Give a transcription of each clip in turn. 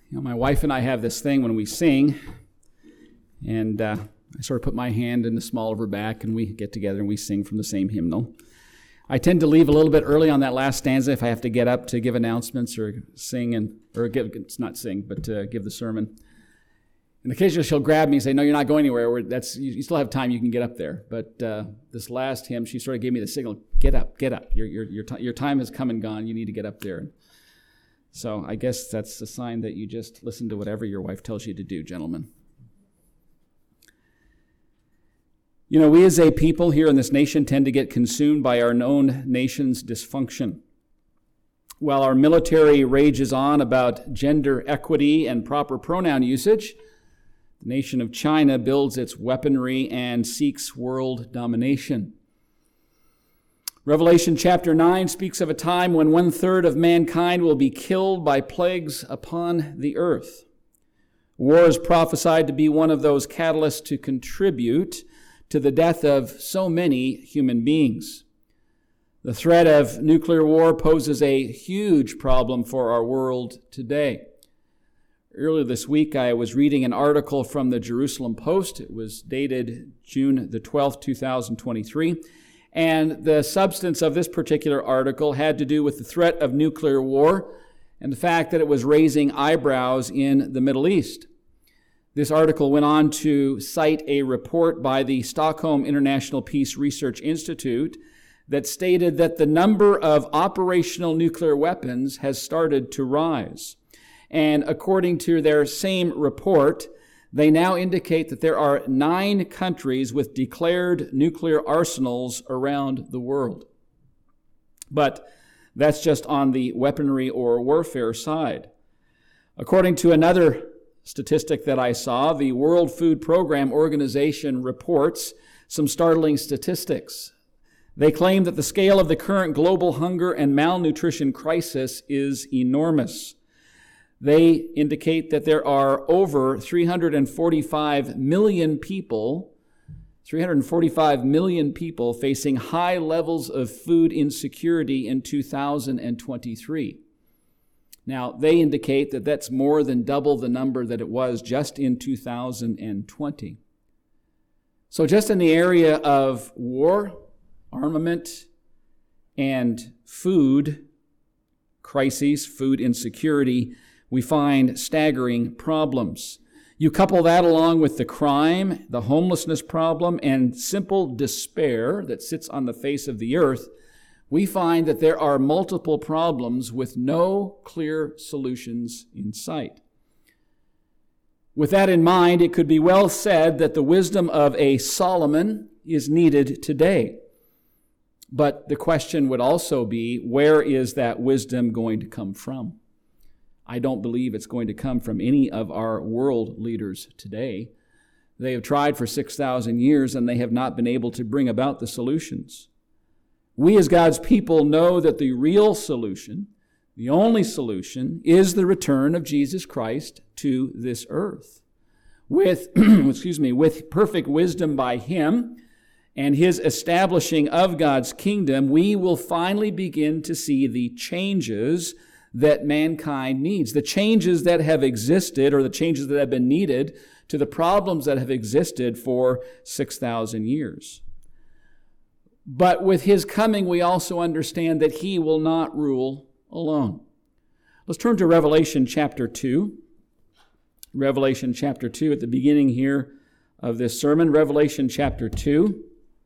My wife and I have this thing when we sing, and I sort of put my hand in the small of her back, and we get together and we sing from the same hymnal. I tend to leave a little bit early on that last stanza if I have to get up to give announcements or sing, give the sermon. And occasionally she'll grab me and say, "No, you're not going anywhere. You still have time. You can get up there." But this last hymn, she sort of gave me the signal: "Get up, get up. Your time has come and gone. You need to get up there." So I guess that's a sign that you just listen to whatever your wife tells you to do, gentlemen. We as a people here in this nation tend to get consumed by our own nation's dysfunction. While our military rages on about gender equity and proper pronoun usage, the nation of China builds its weaponry and seeks world domination. Revelation chapter 9 speaks of a time when 1/3 of mankind will be killed by plagues upon the earth. War is prophesied to be one of those catalysts to contribute to the death of so many human beings. The threat of nuclear war poses a huge problem for our world today. Earlier this week, I was reading an article from the Jerusalem Post. It was dated June the 12th, 2023. And the substance of this particular article had to do with the threat of nuclear war and the fact that it was raising eyebrows in the Middle East. This article went on to cite a report by the Stockholm International Peace Research Institute that stated that the number of operational nuclear weapons has started to rise. And according to their same report, they now indicate that there are 9 countries with declared nuclear arsenals around the world. But that's just on the weaponry or warfare side. According to another statistic that I saw, the World Food Program Organization reports some startling statistics. They claim that the scale of the current global hunger and malnutrition crisis is enormous. They indicate that there are over 345 million people facing high levels of food insecurity in 2023. Now, they indicate that that's more than double the number that it was just in 2020. So just in the area of war, armament, and food crises, food insecurity, we find staggering problems. You couple that along with the crime, the homelessness problem, and simple despair that sits on the face of the earth, we find that there are multiple problems with no clear solutions in sight. With that in mind, it could be well said that the wisdom of a Solomon is needed today. But the question would also be, where is that wisdom going to come from? I don't believe it's going to come from any of our world leaders today. They have tried for 6,000 years and they have not been able to bring about the solutions. We as God's people know that the real solution, the only solution, is the return of Jesus Christ to this earth. With perfect wisdom by Him and His establishing of God's kingdom, we will finally begin to see the changes that mankind needs, the changes that have existed or the changes that have been needed to the problems that have existed for 6,000 years. But with His coming, we also understand that He will not rule alone. Let's turn to Revelation chapter 2. Revelation chapter 2 at the beginning here of this sermon. Revelation chapter 2.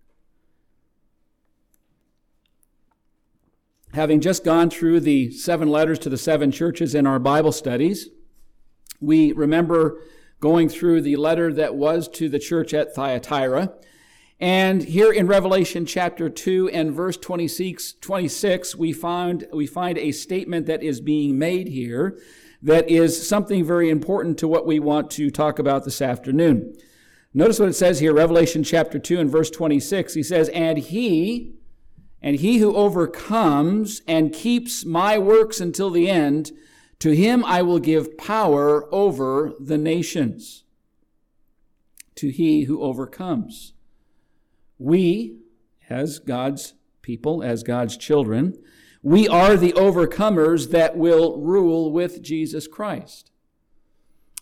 Having just gone through the 7 letters to the 7 churches in our Bible studies, we remember going through the letter that was to the church at Thyatira. And here in Revelation chapter 2 and verse 26, we find a statement that is being made here that is something very important to what we want to talk about this afternoon. Notice what it says here, Revelation chapter 2 and verse 26. He says, And he who overcomes and keeps my works until the end, to him I will give power over the nations. To he who overcomes. We, as God's people, as God's children, we are the overcomers that will rule with Jesus Christ.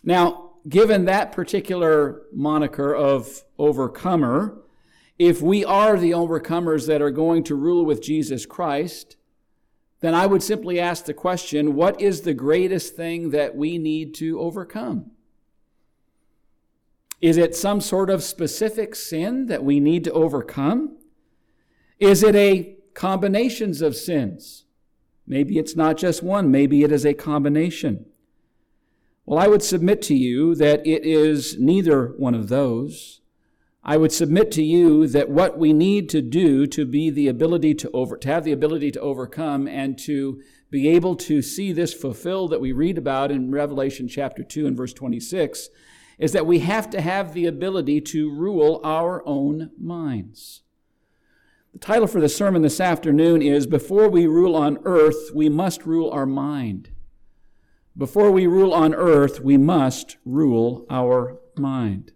Now, given that particular moniker of overcomer, if we are the overcomers that are going to rule with Jesus Christ, then I would simply ask the question, what is the greatest thing that we need to overcome? Is it some sort of specific sin that we need to overcome? Is it a combinations of sins? Maybe it's not just one, maybe it is a combination. Well, I would submit to you that it is neither one of those. I would submit to you that what we need to do to be the ability to have the ability to overcome and to be able to see this fulfilled that we read about in Revelation chapter 2 and verse 26 is that we have to have the ability to rule our own minds. The title for the sermon this afternoon is, Before We Rule on Earth, We Must Rule Our Mind. Before we rule on earth, we must rule our mind.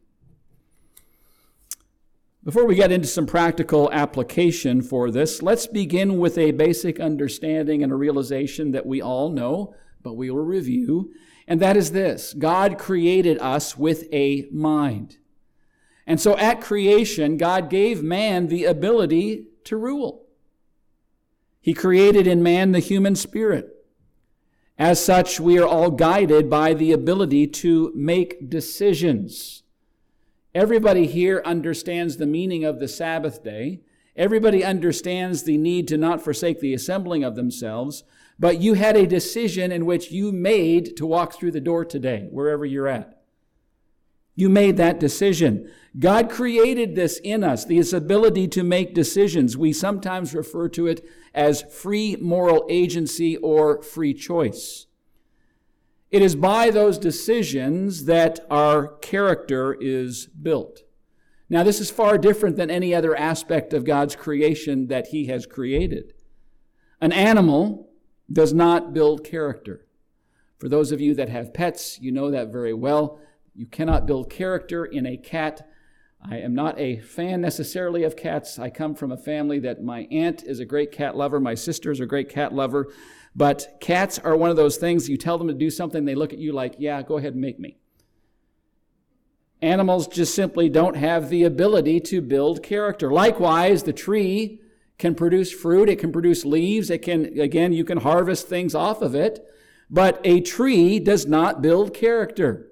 Before we get into some practical application for this, let's begin with a basic understanding and a realization that we all know, but we will review, and that is this: God created us with a mind. And so at creation, God gave man the ability to rule. He created in man the human spirit. As such, we are all guided by the ability to make decisions. Everybody here understands the meaning of the Sabbath day. Everybody understands the need to not forsake the assembling of themselves. But you had a decision in which you made to walk through the door today, wherever you're at. You made that decision. God created this in us, this ability to make decisions. We sometimes refer to it as free moral agency or free choice. It is by those decisions that our character is built. Now, this is far different than any other aspect of God's creation that He has created. An animal does not build character. For those of you that have pets, you know that very well. You cannot build character in a cat. I am not a fan necessarily of cats. I come from a family that my aunt is a great cat lover. My sister is a great cat lover. But cats are one of those things, you tell them to do something, they look at you like, yeah, go ahead and make me. Animals just simply don't have the ability to build character. Likewise, the tree can produce fruit, it can produce leaves, you can harvest things off of it, but a tree does not build character.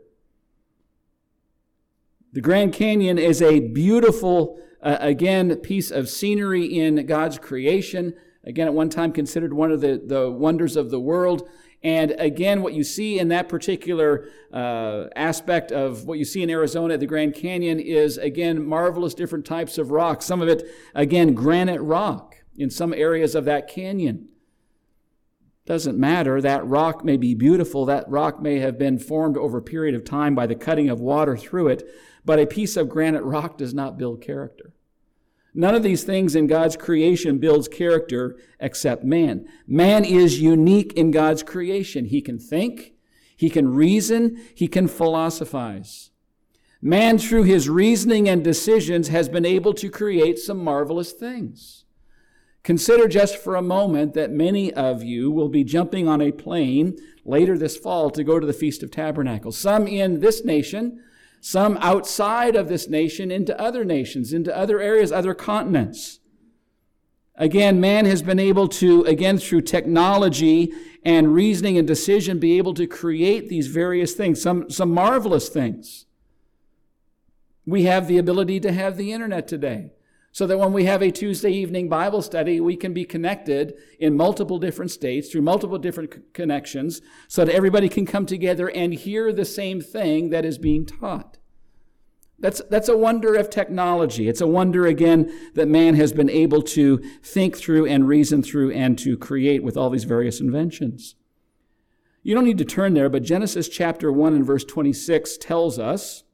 The Grand Canyon is a beautiful, piece of scenery in God's creation. Again, at one time considered one of the wonders of the world. And again, what you see in that particular aspect of what you see in Arizona at the Grand Canyon is, again, marvelous different types of rock. Some of it, again, granite rock in some areas of that canyon. Doesn't matter. That rock may be beautiful. That rock may have been formed over a period of time by the cutting of water through it. But a piece of granite rock does not build character. None of these things in God's creation builds character except man. Man is unique in God's creation. He can think, he can reason, he can philosophize. Man, through his reasoning and decisions, has been able to create some marvelous things. Consider just for a moment that many of you will be jumping on a plane later this fall to go to the Feast of Tabernacles. Some in this nation, some outside of this nation, into other nations, into other areas, other continents. Again, man has been able to, again, through technology and reasoning and decision, be able to create these various things, some marvelous things. We have the ability to have the internet today, so that when we have a Tuesday evening Bible study, we can be connected in multiple different states through multiple different connections so that everybody can come together and hear the same thing that is being taught. That's a wonder of technology. It's a wonder, again, that man has been able to think through and reason through and to create with all these various inventions. You don't need to turn there, but Genesis chapter 1 and verse 26 tells us,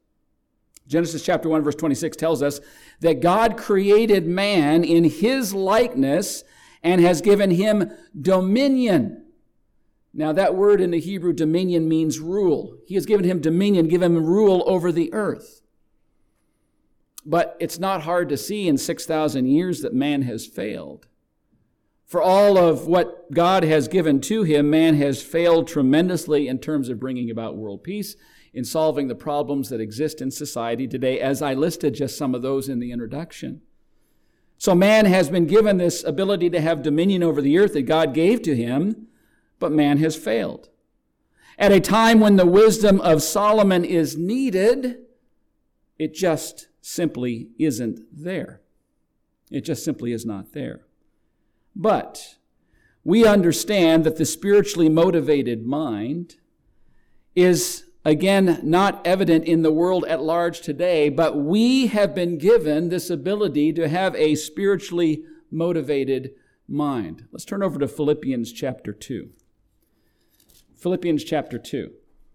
that God created man in His likeness and has given him dominion. Now that word in the Hebrew, dominion, means rule. He has given him dominion, given him rule over the earth. But it's not hard to see in 6,000 years that man has failed. For all of what God has given to him, man has failed tremendously in terms of bringing about world peace, in solving the problems that exist in society today, as I listed just some of those in the introduction. So man has been given this ability to have dominion over the earth that God gave to him, but man has failed. At a time when the wisdom of Solomon is needed, it just simply isn't there. It just simply is not there. But we understand that the spiritually motivated mind is, again, not evident in the world at large today, but we have been given this ability to have a spiritually motivated mind. Let's turn over to Philippians chapter 2. Philippians chapter 2.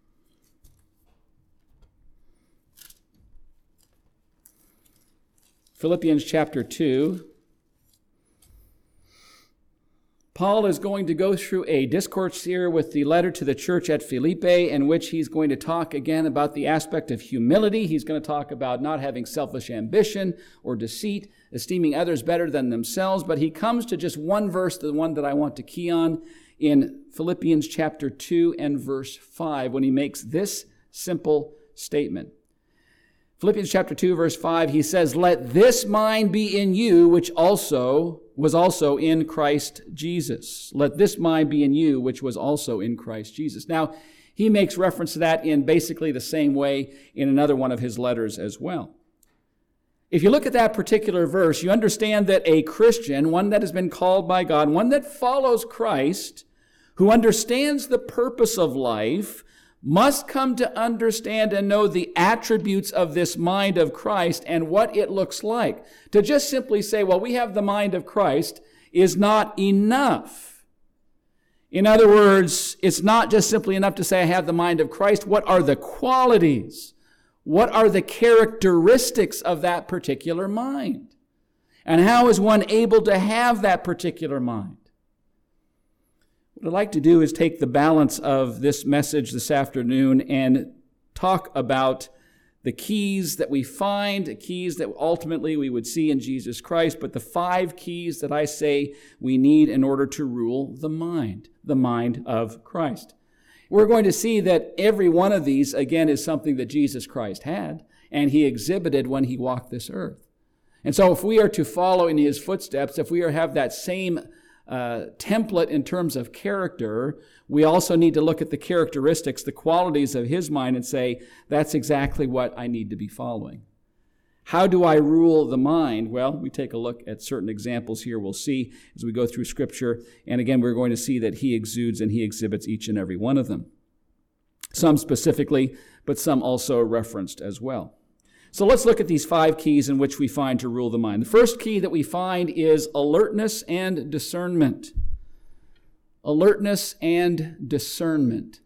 Philippians chapter 2. Paul is going to go through a discourse here with the letter to the church at Philippi, in which he's going to talk again about the aspect of humility. He's going to talk about not having selfish ambition or deceit, esteeming others better than themselves. But he comes to just one verse, the one that I want to key on, in Philippians chapter 2 and verse 5, when he makes this simple statement. Philippians chapter 2, verse 5, he says, "Let this mind be in you, which was also in Christ Jesus." Let this mind be in you, which was also in Christ Jesus. Now, he makes reference to that in basically the same way in another one of his letters as well. If you look at that particular verse, you understand that a Christian, one that has been called by God, one that follows Christ, who understands the purpose of life, must come to understand and know the attributes of this mind of Christ and what it looks like. To just simply say, well, we have the mind of Christ, is not enough. In other words, it's not just simply enough to say I have the mind of Christ. What are the qualities? What are the characteristics of that particular mind? And how is one able to have that particular mind? What I'd like to do is take the balance of this message this afternoon and talk about the keys that we find, the keys that ultimately we would see in Jesus Christ, but the 5 keys that I say we need in order to rule the mind of Christ. We're going to see that every one of these, again, is something that Jesus Christ had, and he exhibited when he walked this earth. And so if we are to follow in his footsteps, if we are to have that same template in terms of character, we also need to look at the characteristics, the qualities of his mind, and say, that's exactly what I need to be following. How do I rule the mind? Well, we take a look at certain examples here we'll see as we go through Scripture. And again, we're going to see that he exudes and he exhibits each and every one of them. Some specifically, but some also referenced as well. So let's look at these 5 keys in which we find to rule the mind. The first key that we find is alertness and discernment. Alertness and discernment.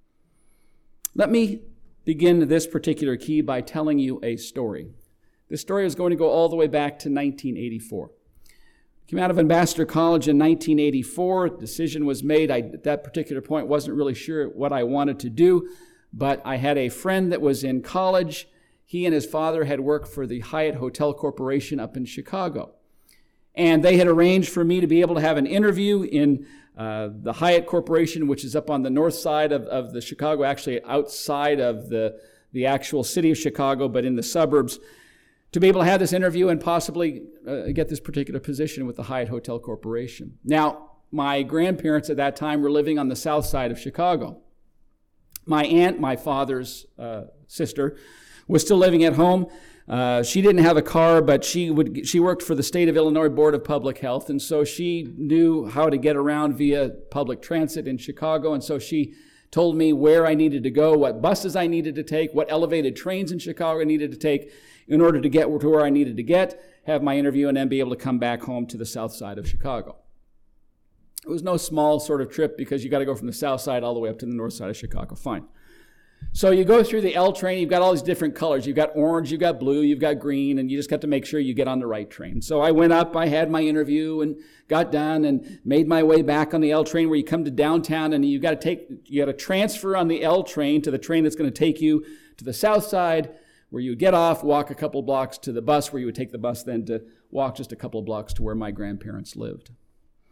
Let me begin this particular key by telling you a story. This story is going to go all the way back to 1984. Came out of Ambassador College in 1984. A decision was made. At that particular point, wasn't really sure what I wanted to do, but I had a friend that was in college. He and his father had worked for the Hyatt Hotel Corporation up in Chicago. And they had arranged for me to be able to have an interview in the Hyatt Corporation, which is up on the north side of the Chicago, actually outside of the actual city of Chicago, but in the suburbs, to be able to have this interview and possibly get this particular position with the Hyatt Hotel Corporation. Now, my grandparents at that time were living on the south side of Chicago. My aunt, my father's sister, was still living at home. She didn't have a car, but she worked for the State of Illinois Board of Public Health, and so she knew how to get around via public transit in Chicago, and so she told me where I needed to go, what buses I needed to take, what elevated trains in Chicago I needed to take in order to get to where I needed to get, have my interview, and then be able to come back home to the south side of Chicago. It was no small sort of trip because you got to go from the south side all the way up to the north side of Chicago. Fine. So you go through the L train, you've got all these different colors. You've got orange, you've got blue, you've got green, and you just got to make sure you get on the right train. So I went up, I had my interview and got done and made my way back on the L train where you come to downtown and you got to transfer on the L train to the train that's going to take you to the south side where you would get off, walk a couple blocks to the bus where you would take the bus then to walk just a couple of blocks to where my grandparents lived.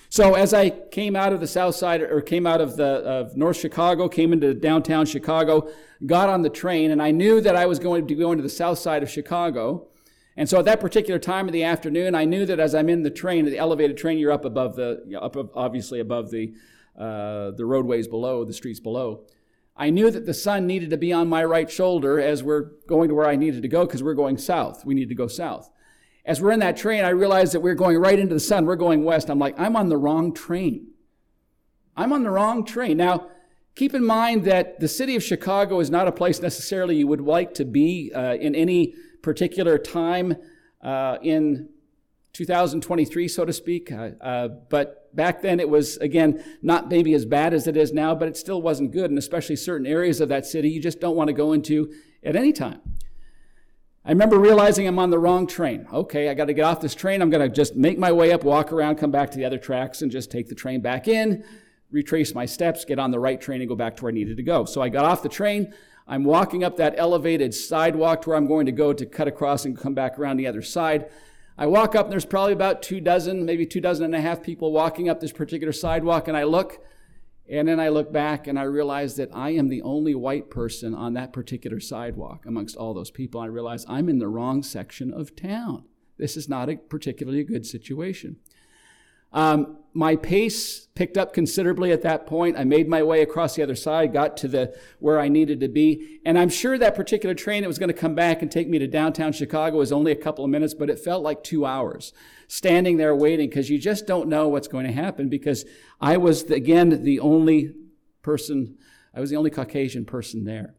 So as I came out of the south side, or came out of North Chicago, came into downtown Chicago, got on the train, and I knew that I was going to go into the south side of Chicago. And so at that particular time of the afternoon, I knew that as I'm in the train, the elevated train, you're up above obviously above the roadways below, the streets below. I knew that the sun needed to be on my right shoulder as we're going to where I needed to go, because we're going south. We need to go south. As we're in that train, I realized that we're going right into the sun. We're going west. I'm like, I'm on the wrong train. I'm on the wrong train. Now, keep in mind that the city of Chicago is not a place necessarily you would like to be in any particular time in 2023, so to speak. But back then it was, again, not maybe as bad as it is now, but it still wasn't good. And especially certain areas of that city you just don't want to go into at any time. I remember realizing I'm on the wrong train. Okay, I got to get off this train. I'm going to just make my way up, walk around, come back to the other tracks, and just take the train back in, retrace my steps, get on the right train, and go back to where I needed to go. So I got off the train. I'm walking up that elevated sidewalk to where I'm going to go to cut across and come back around the other side. I walk up, and there's probably about 24, maybe 24 people walking up this particular sidewalk, and I look, and then I look back, and I realize that I am the only white person on that particular sidewalk amongst all those people. I realize I'm in the wrong section of town. This is not a particularly good situation. My pace picked up considerably at that point. I made my way across the other side, got to where I needed to be. And I'm sure that particular train that was going to come back and take me to downtown Chicago was only a couple of minutes, but it felt like 2 hours standing there waiting, because you just don't know what's going to happen, because I was, again, the only Caucasian person there.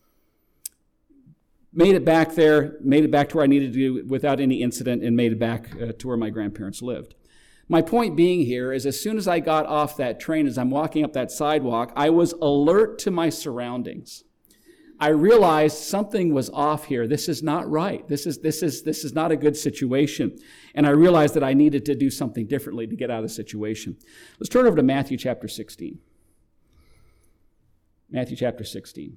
Made it back there, made it back to where I needed to without any incident, and made it back to where my grandparents lived. My point being here is, as soon as I got off that train, as I'm walking up that sidewalk, I was alert to my surroundings. I realized something was off here. This is not right. This is not a good situation. And I realized that I needed to do something differently to get out of the situation. Let's turn over to Matthew chapter 16. Matthew chapter 16.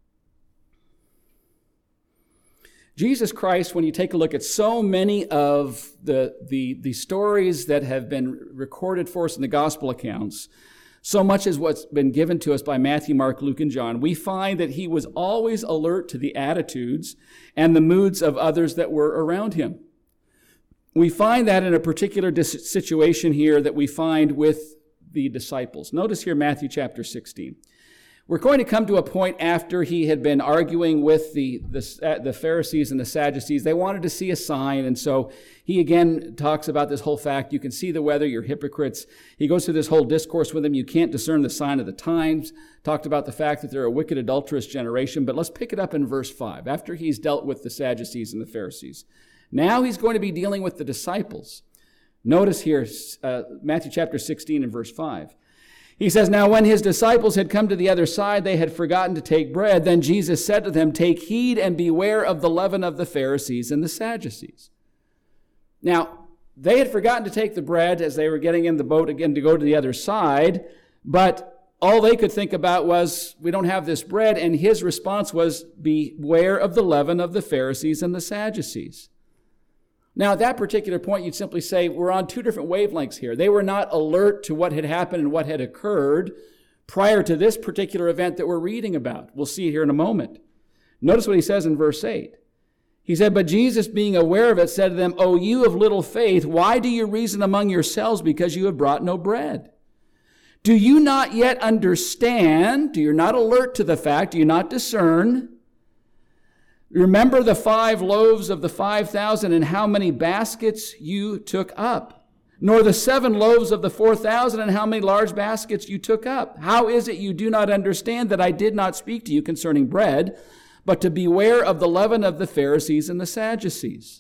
Jesus Christ, when you take a look at so many of the stories that have been recorded for us in the gospel accounts, so much as what's been given to us by Matthew, Mark, Luke, and John, we find that he was always alert to the attitudes and the moods of others that were around him. We find that in a particular situation here that we find with the disciples. Notice here Matthew chapter 16. We're going to come to a point after he had been arguing with the Pharisees and the Sadducees. They wanted to see a sign, and so he again talks about this whole fact. You can see the weather, you're hypocrites. He goes through this whole discourse with them. You can't discern the sign of the times. Talked about the fact that they're a wicked, adulterous generation. But let's pick it up in verse 5, after he's dealt with the Sadducees and the Pharisees. Now he's going to be dealing with the disciples. Notice here, Matthew chapter 16 and verse 5. He says, "Now when his disciples had come to the other side, they had forgotten to take bread. Then Jesus said to them, 'Take heed and beware of the leaven of the Pharisees and the Sadducees.'" Now, they had forgotten to take the bread as they were getting in the boat again to go to the other side, but all they could think about was, we don't have this bread, and his response was, beware of the leaven of the Pharisees and the Sadducees. Now, at that particular point, you'd simply say, we're on two different wavelengths here. They were not alert to what had happened and what had occurred prior to this particular event that we're reading about. We'll see it here in a moment. Notice what he says in verse 8. He said, "But Jesus, being aware of it, said to them, 'O you of little faith, why do you reason among yourselves because you have brought no bread? Do you not yet understand? Do you not alert to the fact? Do you not discern? Remember the 5 loaves of the 5,000 and how many baskets you took up, nor the 7 loaves of the 4,000 and how many large baskets you took up. How is it you do not understand that I did not speak to you concerning bread, but to beware of the leaven of the Pharisees and the Sadducees?'"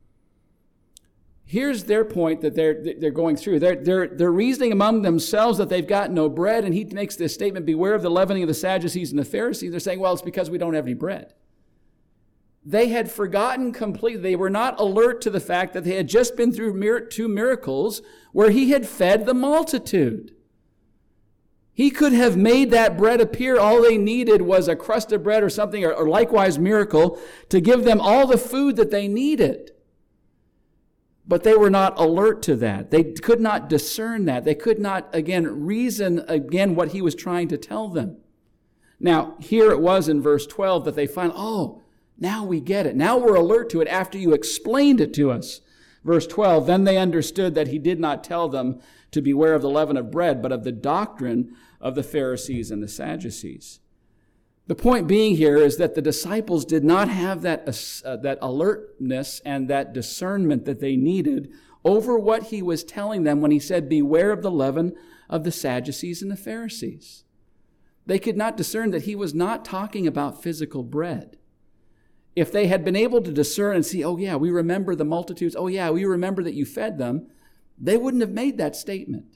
Here's their point that they're going through. They're reasoning among themselves that they've got no bread, and he makes this statement, beware of the leavening of the Sadducees and the Pharisees. They're saying, well, it's because we don't have any bread. They had forgotten completely. They were not alert to the fact that they had just been through 2 miracles where he had fed the multitude. He could have made that bread appear. All they needed was a crust of bread or something, or likewise miracle, to give them all the food that they needed. But they were not alert to that. They could not discern that. They could not, again, reason again what he was trying to tell them. Now, here it was in verse 12 that they find, oh, now we get it. Now we're alert to it after you explained it to us. Verse 12, then they understood that he did not tell them to beware of the leaven of bread, but of the doctrine of the Pharisees and the Sadducees. The point being here is that the disciples did not have that alertness and that discernment that they needed over what he was telling them when he said, beware of the leaven of the Sadducees and the Pharisees. They could not discern that he was not talking about physical bread. If they had been able to discern and see, oh yeah, we remember the multitudes, oh yeah, we remember that you fed them, they wouldn't have made that statement.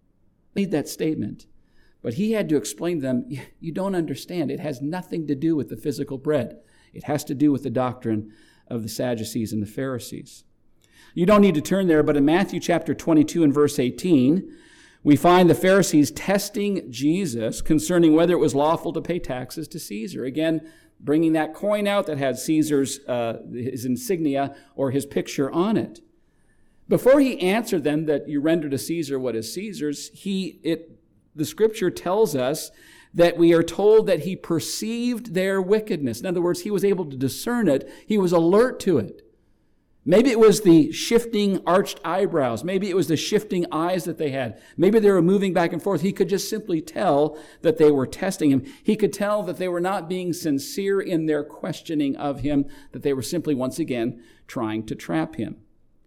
But he had to explain to them, you don't understand. It has nothing to do with the physical bread. It has to do with the doctrine of the Sadducees and the Pharisees. You don't need to turn there, but in Matthew chapter 22 and verse 18, we find the Pharisees testing Jesus concerning whether it was lawful to pay taxes to Caesar. Again, bringing that coin out that had Caesar's his insignia or his picture on it. Before he answered them that you render to Caesar what is Caesar's, the scripture tells us that we are told that he perceived their wickedness. In other words, he was able to discern it. He was alert to it. Maybe it was the shifting arched eyebrows. Maybe it was the shifting eyes that they had. Maybe they were moving back and forth. He could just simply tell that they were testing him. He could tell that they were not being sincere in their questioning of him, that they were simply, once again, trying to trap him.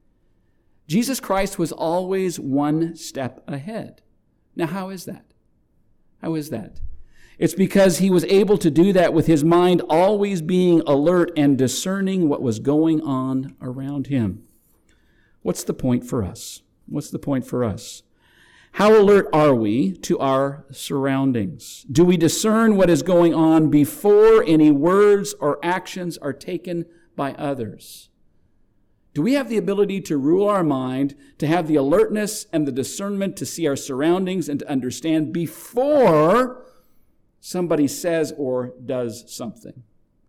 Jesus Christ was always one step ahead. Now, how is that? How is that? It's because he was able to do that with his mind always being alert and discerning what was going on around him. What's the point for us? What's the point for us? How alert are we to our surroundings? Do we discern what is going on before any words or actions are taken by others? Do we have the ability to rule our mind, to have the alertness and the discernment to see our surroundings and to understand before somebody says or does something?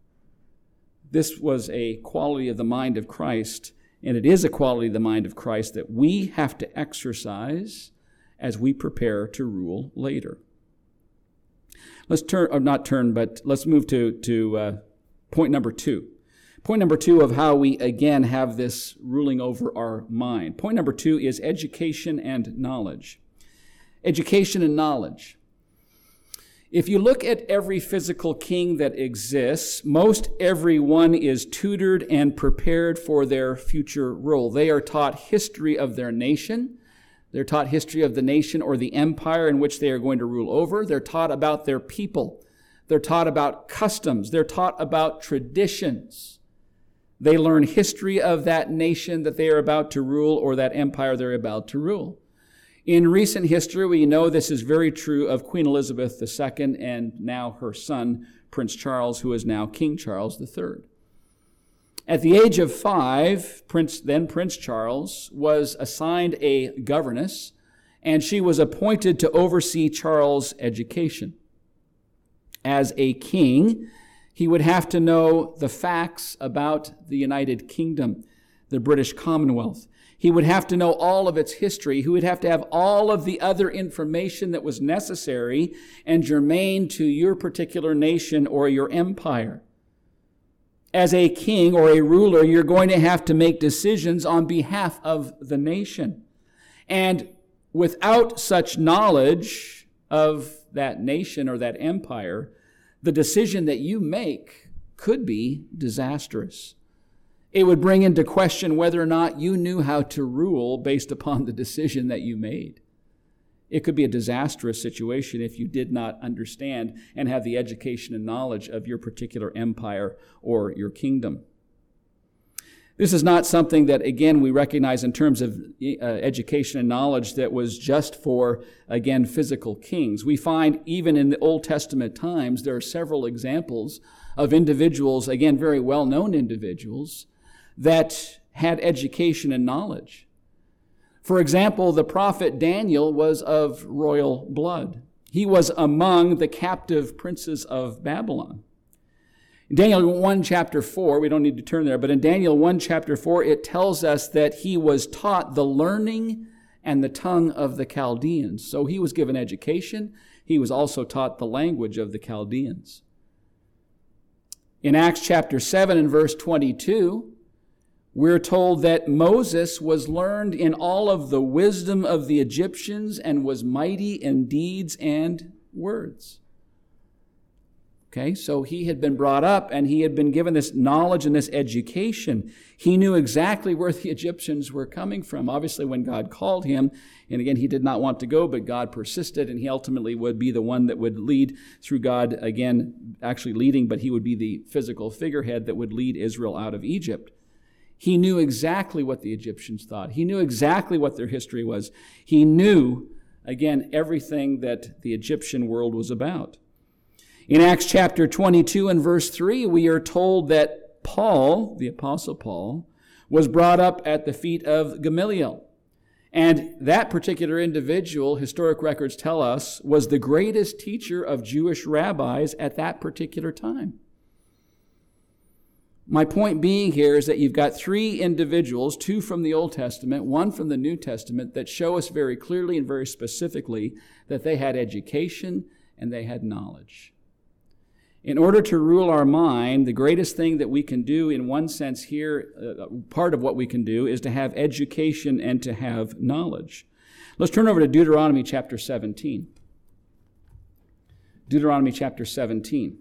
This was a quality of the mind of Christ, and it is a quality of the mind of Christ that we have to exercise as we prepare to rule later. Let's move to point number 2. Point number 2 of how we, again, have this ruling over our mind. Point number 2 is education and knowledge. Education and knowledge. If you look at every physical king that exists, most everyone is tutored and prepared for their future role. They are taught history of their nation. They're taught history of the nation or the empire in which they are going to rule over. They're taught about their people. They're taught about customs. They're taught about traditions. They learn history of that nation that they are about to rule or that empire they're about to rule. In recent history, we know this is very true of Queen Elizabeth II and now her son, Prince Charles, who is now King Charles III. At the age of 5, Prince Charles was assigned a governess, and she was appointed to oversee Charles' education. As a king, he would have to know the facts about the United Kingdom, the British Commonwealth. He would have to know all of its history. He would have to have all of the other information that was necessary and germane to your particular nation or your empire. As a king or a ruler, you're going to have to make decisions on behalf of the nation. And without such knowledge of that nation or that empire, the decision that you make could be disastrous. It would bring into question whether or not you knew how to rule based upon the decision that you made. It could be a disastrous situation if you did not understand and have the education and knowledge of your particular empire or your kingdom. This is not something that, again, we recognize in terms of education and knowledge that was just for, again, physical kings. We find even in the Old Testament times, there are several examples of individuals, again, very well-known individuals, that had education and knowledge. For example, the prophet Daniel was of royal blood. He was among the captive princes of Babylon. In Daniel 1 chapter 4, we don't need to turn there, but in Daniel 1 chapter 4, it tells us that he was taught the learning and the tongue of the Chaldeans. So he was given education. He was also taught the language of the Chaldeans. In Acts chapter 7 and verse 22, we're told that Moses was learned in all of the wisdom of the Egyptians and was mighty in deeds and words. Okay, so he had been brought up and he had been given this knowledge and this education. He knew exactly where the Egyptians were coming from. Obviously, when God called him, and again, he did not want to go, but God persisted, and he ultimately would be the one that would lead through God, again, actually leading, but he would be the physical figurehead that would lead Israel out of Egypt. He knew exactly what the Egyptians thought. He knew exactly what their history was. He knew, again, everything that the Egyptian world was about. In Acts chapter 22 and verse 3, we are told that Paul, the Apostle Paul, was brought up at the feet of Gamaliel. And that particular individual, historic records tell us, was the greatest teacher of Jewish rabbis at that particular time. My point being here is that you've got three individuals, two from the Old Testament, one from the New Testament, that show us very clearly and very specifically that they had education and they had knowledge. In order to rule our mind, the greatest thing that we can do in one sense here, part of what we can do, is to have education and to have knowledge. Let's turn over to Deuteronomy chapter 17. Deuteronomy chapter 17.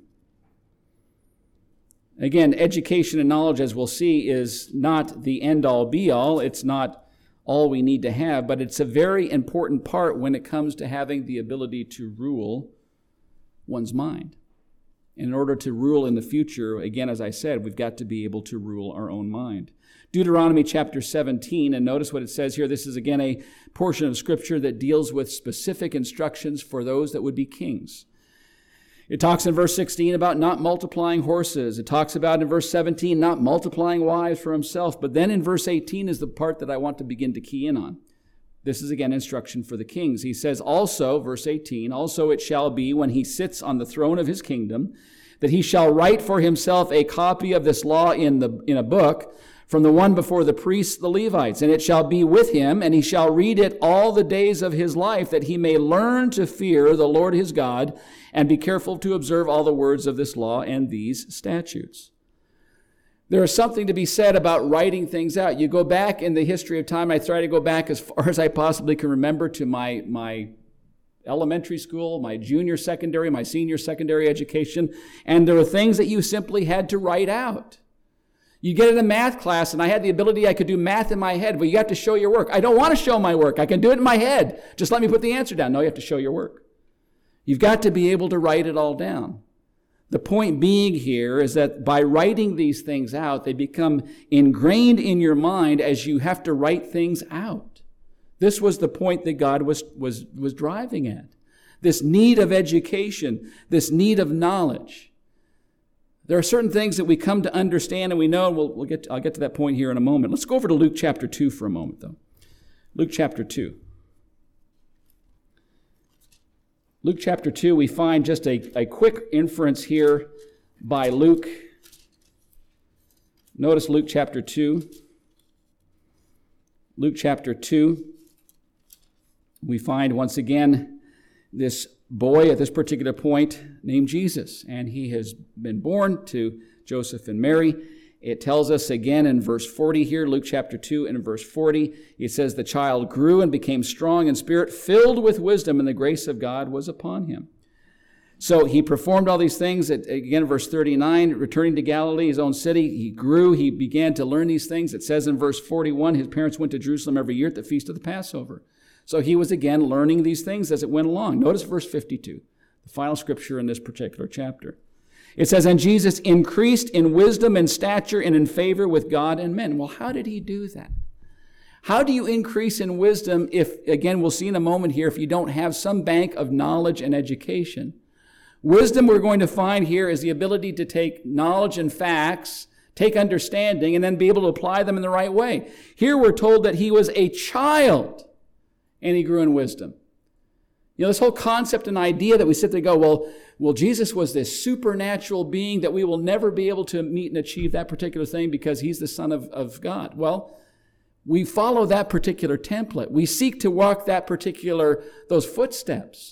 Again, education and knowledge, as we'll see, is not the end-all, be-all. It's not all we need to have, but it's a very important part when it comes to having the ability to rule one's mind. In order to rule in the future, again, as I said, we've got to be able to rule our own mind. Deuteronomy chapter 17, and notice what it says here. This is, again, a portion of Scripture that deals with specific instructions for those that would be kings. It talks in verse 16 about not multiplying horses. It talks about in verse 17 not multiplying wives for himself. But then in verse 18 is the part that I want to begin to key in on. This is, again, instruction for the kings. He says, also, verse 18, also it shall be when he sits on the throne of his kingdom, that he shall write for himself a copy of this law in a book from the one before the priests, the Levites. And it shall be with him, and he shall read it all the days of his life, that he may learn to fear the Lord his God, and be careful to observe all the words of this law and these statutes. There is something to be said about writing things out. You go back in the history of time, I try to go back as far as I possibly can remember to my elementary school, my junior secondary, my senior secondary education, and there were things that you simply had to write out. You get in a math class, and I had the ability, I could do math in my head, but you have to show your work. I don't want to show my work. I can do it in my head. Just let me put the answer down. No, you have to show your work. You've got to be able to write it all down. The point being here is that by writing these things out, they become ingrained in your mind as you have to write things out. This was the point that God was driving at. This need of education, this need of knowledge. There are certain things that we come to understand and we know, and I'll get to that point here in a moment. Let's go over to Luke chapter 2 for a moment, though. Luke chapter 2. Luke chapter 2, we find just a quick inference here by Luke. Notice Luke chapter 2. Luke chapter 2, we find once again this boy at this particular point named Jesus, and he has been born to Joseph and Mary. It tells us again in verse 40 here, Luke chapter 2 and in verse 40, it says, the child grew and became strong in spirit, filled with wisdom, and the grace of God was upon him. So he performed all these things. Again, verse 39, returning to Galilee, his own city, he grew, he began to learn these things. It says in verse 41, his parents went to Jerusalem every year at the feast of the Passover. So he was again learning these things as it went along. Notice verse 52, the final scripture in this particular chapter. It says, and Jesus increased in wisdom and stature and in favor with God and men. Well, how did he do that? How do you increase in wisdom if, again, we'll see in a moment here, if you don't have some bank of knowledge and education? Wisdom, we're going to find here, is the ability to take knowledge and facts, take understanding, and then be able to apply them in the right way. Here we're told that he was a child and he grew in wisdom. This whole concept and idea that we sit there and go, well, Jesus was this supernatural being that we will never be able to meet and achieve that particular thing because he's the Son of God. Well, we follow that particular template. We seek to walk those footsteps.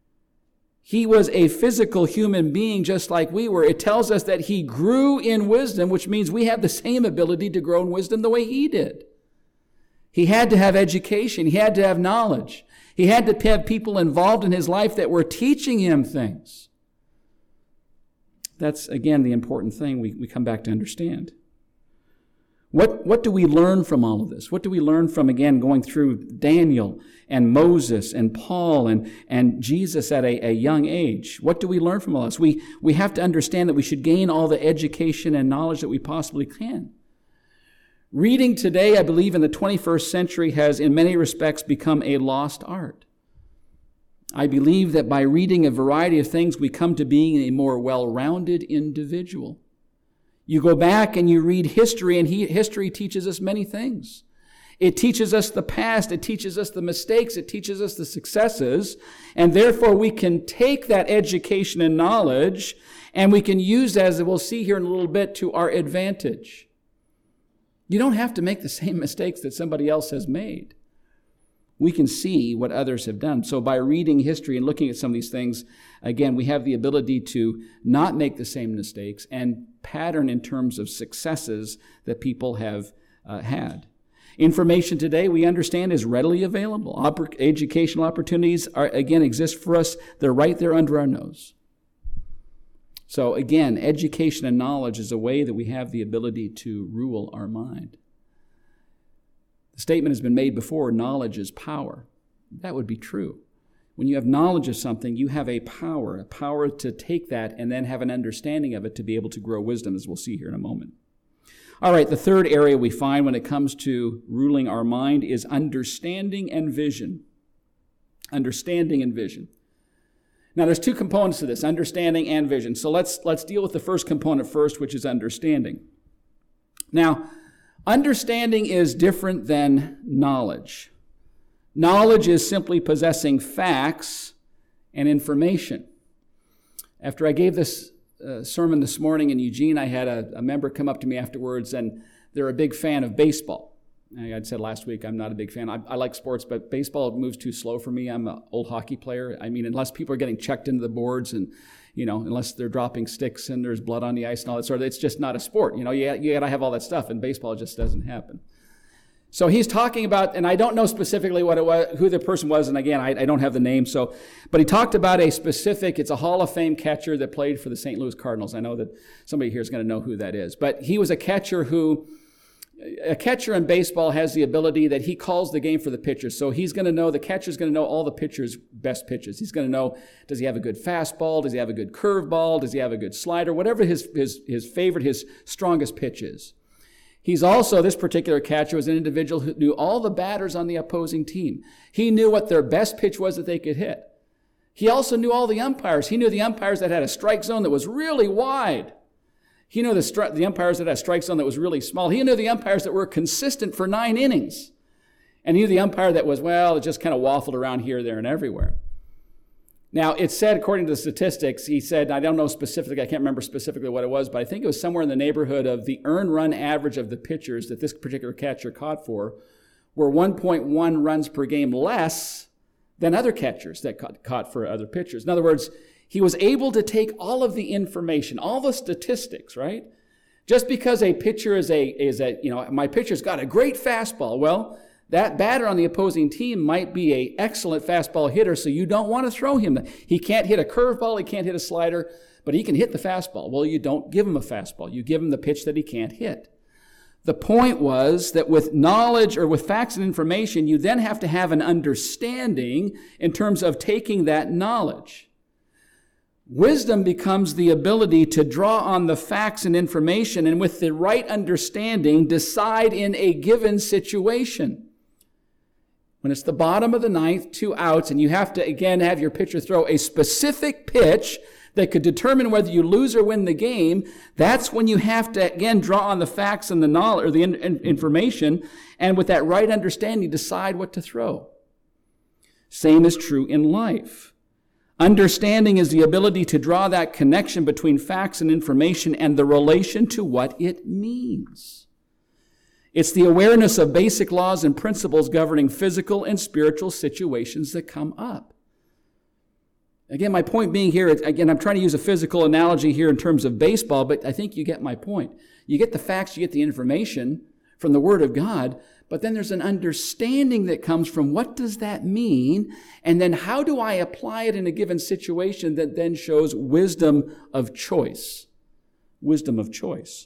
He was a physical human being just like we were. It tells us that he grew in wisdom, which means we have the same ability to grow in wisdom the way he did. He had to have education. He had to have knowledge. He had to have people involved in his life that were teaching him things. That's, again, the important thing we come back to understand. What do we learn from all of this? What do we learn from, again, going through Daniel and Moses and Paul and Jesus at a young age? What do we learn from all this? We have to understand that we should gain all the education and knowledge that we possibly can. Reading today, I believe, in the 21st century has, in many respects, become a lost art. I believe that by reading a variety of things, we come to being a more well-rounded individual. You go back and you read history, and history teaches us many things. It teaches us the past, it teaches us the mistakes, it teaches us the successes, and therefore we can take that education and knowledge, and we can use that, as we'll see here in a little bit, to our advantage. You don't have to make the same mistakes that somebody else has made. We can see what others have done. So by reading history and looking at some of these things, again, we have the ability to not make the same mistakes and pattern in terms of successes that people have had. Information today, we understand, is readily available. Educational opportunities exist for us. They're right there under our nose. So again, education and knowledge is a way that we have the ability to rule our mind. The statement has been made before, knowledge is power. That would be true. When you have knowledge of something, you have a power to take that and then have an understanding of it to be able to grow wisdom, as we'll see here in a moment. All right, the third area we find when it comes to ruling our mind is understanding and vision. Understanding and vision. Now, there's two components to this, understanding and vision. So let's deal with the first component first, which is understanding. Now, understanding is different than knowledge. Knowledge is simply possessing facts and information. After I gave this sermon this morning in Eugene, I had a member come up to me afterwards, and they're a big fan of baseball. I said last week, I'm not a big fan. I like sports, but baseball moves too slow for me. I'm an old hockey player. I mean, unless people are getting checked into the boards and, unless they're dropping sticks and there's blood on the ice and all that sort of, it's just not a sport. You got to have all that stuff, and baseball just doesn't happen. So he's talking about, and I don't know specifically what it was, who the person was, and again, I don't have the name. But he talked about it's a Hall of Fame catcher that played for the St. Louis Cardinals. I know that somebody here is going to know who that is. But he was a catcher in baseball has the ability that he calls the game for the pitchers. So the catcher's going to know all the pitchers' best pitches. He's going to know, does he have a good fastball? Does he have a good curveball? Does he have a good slider? Whatever his favorite, his strongest pitch is. This particular catcher was an individual who knew all the batters on the opposing team. He knew what their best pitch was that they could hit. He also knew all the umpires. He knew the umpires that had a strike zone that was really wide. He knew the umpires that had a strike zone that was really small. He knew the umpires that were consistent for 9 innings. And he knew the umpire that was, it just kind of waffled around here, there, and everywhere. Now, it said, according to the statistics, he said, I don't know specifically, I can't remember specifically what it was, but I think it was somewhere in the neighborhood of the earned run average of the pitchers that this particular catcher caught for were 1.1 runs per game less than other catchers that caught for other pitchers. In other words, he was able to take all of the information, all the statistics, right? Just because a pitcher my pitcher's got a great fastball, well, that batter on the opposing team might be an excellent fastball hitter, so you don't want to throw him. He can't hit a curveball, he can't hit a slider, but he can hit the fastball. Well, you don't give him a fastball. You give him the pitch that he can't hit. The point was that with knowledge or with facts and information, you then have to have an understanding in terms of taking that knowledge. Wisdom becomes the ability to draw on the facts and information and with the right understanding, decide in a given situation. When it's the bottom of the ninth, 2 outs, and you have to, again, have your pitcher throw a specific pitch that could determine whether you lose or win the game, that's when you have to, again, draw on the facts and the knowledge, or the information, and with that right understanding, decide what to throw. Same is true in life. Understanding is the ability to draw that connection between facts and information and the relation to what it means. It's the awareness of basic laws and principles governing physical and spiritual situations that come up. Again, my point being here, again, I'm trying to use a physical analogy here in terms of baseball, but I think you get my point. You get the facts, you get the information from the Word of God, but then there's an understanding that comes from what does that mean, and then how do I apply it in a given situation that then shows wisdom of choice. Wisdom of choice.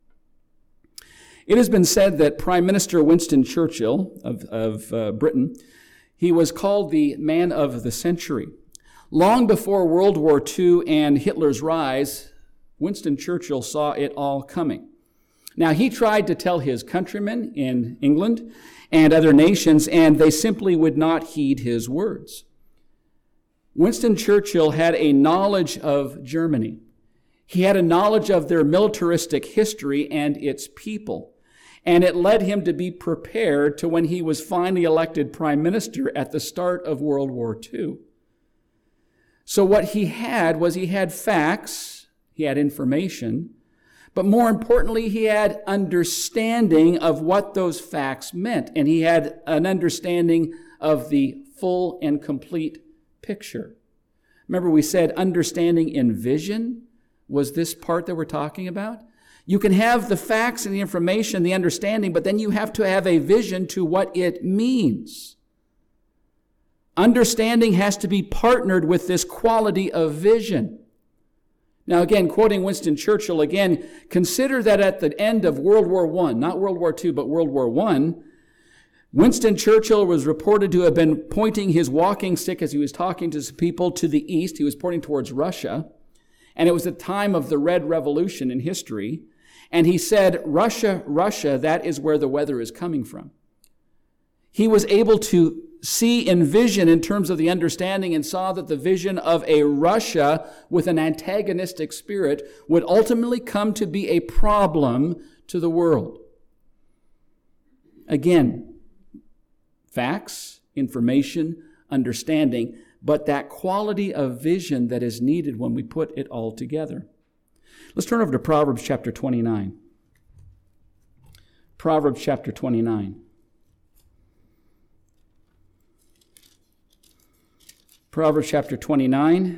It has been said that Prime Minister Winston Churchill of Britain, he was called the man of the century. Long before World War II and Hitler's rise, Winston Churchill saw it all coming. Now, he tried to tell his countrymen in England and other nations, and they simply would not heed his words. Winston Churchill had a knowledge of Germany. He had a knowledge of their militaristic history and its people. And it led him to be prepared to when he was finally elected prime minister at the start of World War II. So what he had was he had facts, he had information, but more importantly, he had understanding of what those facts meant. And he had an understanding of the full and complete picture. Remember, we said understanding in vision was this part that we're talking about. You can have the facts and the information, the understanding, but then you have to have a vision to what it means. Understanding has to be partnered with this quality of vision. Now again, quoting Winston Churchill again, consider that at the end of World War I, not World War II, but World War I, Winston Churchill was reported to have been pointing his walking stick as he was talking to some people to the east. He was pointing towards Russia. And it was the time of the Red Revolution in history. And he said, Russia, Russia, that is where the weather is coming from. He was able to see in vision in terms of the understanding and saw that the vision of a Russia with an antagonistic spirit would ultimately come to be a problem to the world. Again, facts, information, understanding, but that quality of vision that is needed when we put it all together. Let's turn over to Proverbs chapter 29. Proverbs chapter 29. Proverbs chapter 29.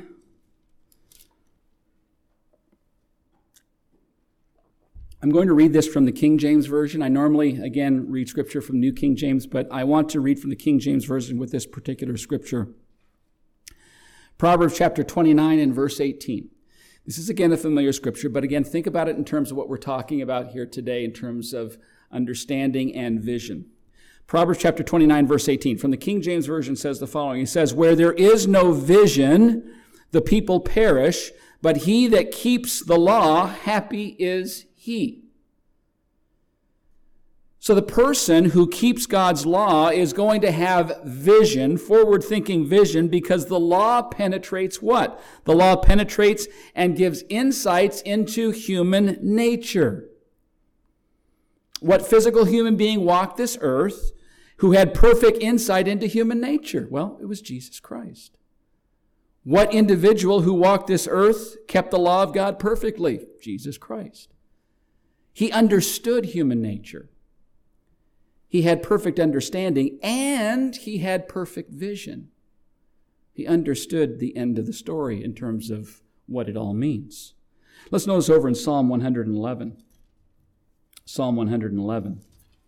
I'm going to read this from the King James Version. I normally, again, read scripture from New King James, but I want to read from the King James Version with this particular scripture. Proverbs chapter 29 and verse 18. This is, again, a familiar scripture, but again, think about it in terms of what we're talking about here today in terms of understanding and vision. Proverbs chapter 29, verse 18, from the King James Version says the following. It says, "Where there is no vision, the people perish, but he that keeps the law, happy is he." So the person who keeps God's law is going to have vision, forward-thinking vision, because the law penetrates what? The law penetrates and gives insights into human nature. What physical human being walked this earth who had perfect insight into human nature? Well, it was Jesus Christ. What individual who walked this earth kept the law of God perfectly? Jesus Christ. He understood human nature. He had perfect understanding, and he had perfect vision. He understood the end of the story in terms of what it all means. Let's notice over in Psalm 111. Psalm 111.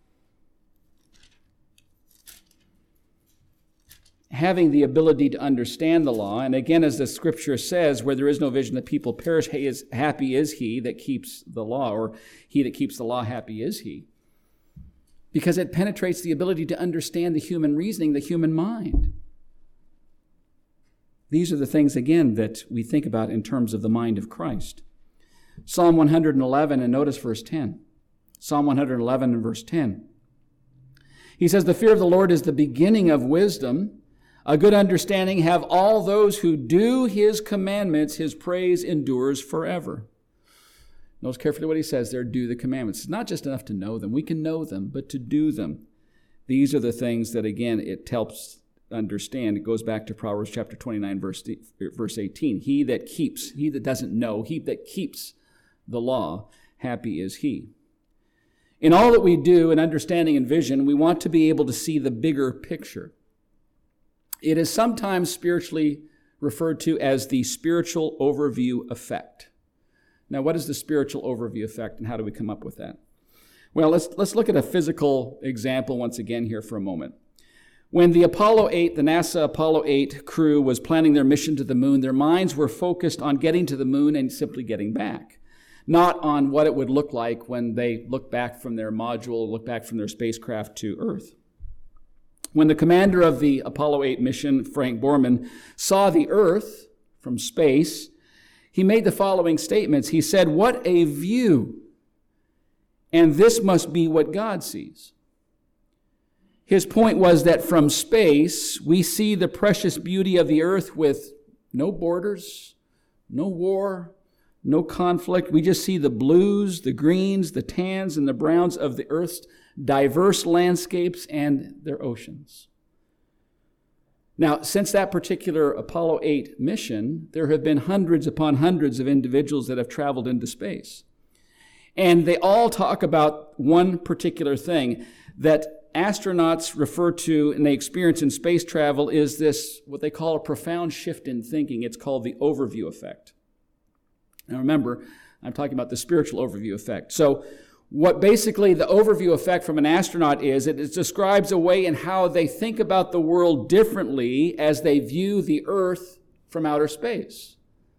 Having the ability to understand the law, and again, as the scripture says, where there is no vision, the people perish. Happy is he that keeps the law, or he that keeps the law, happy is he. Because it penetrates the ability to understand the human reasoning, the human mind. These are the things, again, that we think about in terms of the mind of Christ. Psalm 111, and notice verse 10. Psalm 111 and verse 10. He says, "The fear of the Lord is the beginning of wisdom. A good understanding have all those who do his commandments. His praise endures forever." Notice carefully what he says there, do the commandments. It's not just enough to know them. We can know them, but to do them. These are the things that, again, it helps understand. It goes back to Proverbs chapter 29, verse 18. He that doesn't know, he that keeps the law, happy is he. In all that we do in understanding and vision, we want to be able to see the bigger picture. It is sometimes spiritually referred to as the spiritual overview effect. Now, what is the spiritual overview effect, and how do we come up with that? Well, let's look at a physical example once again here for a moment. When the NASA Apollo 8 crew was planning their mission to the moon, their minds were focused on getting to the moon and simply getting back, not on what it would look like when they look back from their module, look back from their spacecraft to Earth. When the commander of the Apollo 8 mission, Frank Borman, saw the Earth from space, he made the following statements. He said, "What a view! And this must be what God sees." His point was that from space, we see the precious beauty of the earth with no borders, no war, no conflict. We just see the blues, the greens, the tans, and the browns of the earth's diverse landscapes and their oceans. Now, since that particular Apollo 8 mission, there have been hundreds upon hundreds of individuals that have traveled into space. And they all talk about one particular thing that astronauts refer to and they experience in space travel is this, what they call a profound shift in thinking. It's called the overview effect. Now remember, I'm talking about the spiritual overview effect. So what basically the overview effect from an astronaut is, it describes a way in how they think about the world differently as they view the earth from outer space.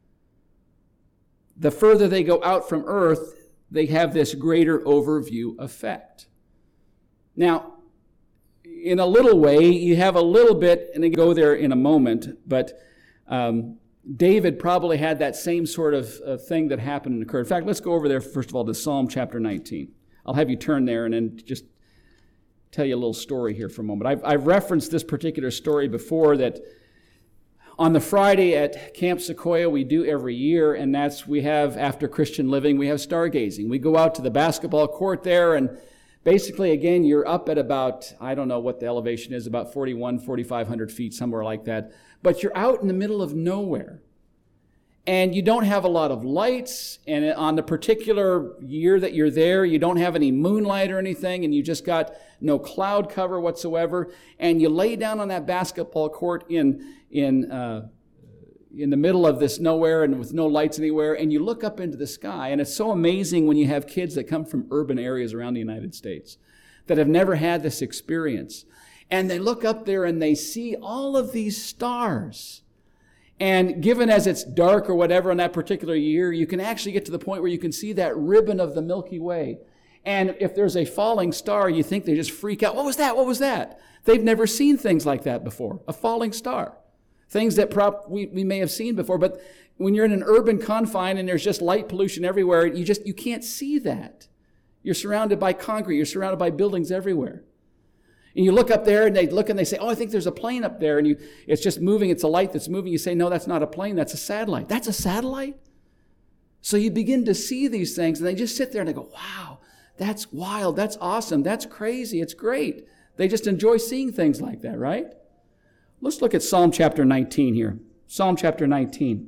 The further they go out from Earth, they have this greater overview effect. Now, in a little way, you have a little bit, and I go there in a moment, but David probably had that same sort of thing that happened and occurred. In fact, let's go over there, first of all, to Psalm chapter 19. I'll have you turn there and then just tell you a little story here for a moment. I've referenced this particular story before, that on the Friday at Camp Sequoia we do every year, and we have, after Christian Living, we have stargazing. We go out to the basketball court there, and basically, again, you're up at about, I don't know what the elevation is, about 4,500 feet, somewhere like that. But you're out in the middle of nowhere. And you don't have a lot of lights. And on the particular year that you're there, you don't have any moonlight or anything. And you just got no cloud cover whatsoever. And you lay down on that basketball court in the middle of this nowhere and with no lights anywhere, and you look up into the sky. And it's so amazing when you have kids that come from urban areas around the United States that have never had this experience. And they look up there and they see all of these stars. And given as it's dark or whatever on that particular year, you can actually get to the point where you can see that ribbon of the Milky Way. And if there's a falling star, you think they just freak out. What was that? What was that? They've never seen things like that before, a falling star. Things that we may have seen before, but when you're in an urban confine and there's just light pollution everywhere, you can't see that. You're surrounded by concrete. You're surrounded by buildings everywhere. And you look up there and they look and they say, "Oh, I think there's a plane up there." And it's just moving. It's a light that's moving. You say, "No, that's not a plane. That's a satellite." That's a satellite? So you begin to see these things and they just sit there and they go, "Wow, that's wild. That's awesome. That's crazy. It's great." They just enjoy seeing things like that, right? Let's look at Psalm chapter 19 here. Psalm chapter 19.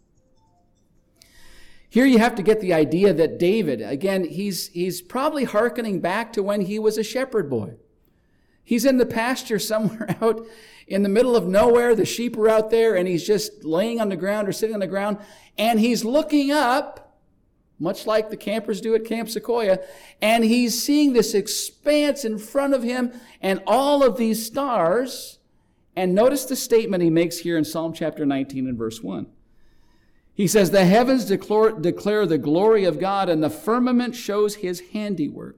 Here you have to get the idea that David, again, he's probably hearkening back to when he was a shepherd boy. He's in the pasture somewhere out in the middle of nowhere. The sheep are out there, and he's just laying on the ground or sitting on the ground, and he's looking up, much like the campers do at Camp Sequoia, and he's seeing this expanse in front of him and all of these stars. And notice the statement he makes here in Psalm chapter 19 and verse 1. He says, "The heavens declare the glory of God, and the firmament shows his handiwork."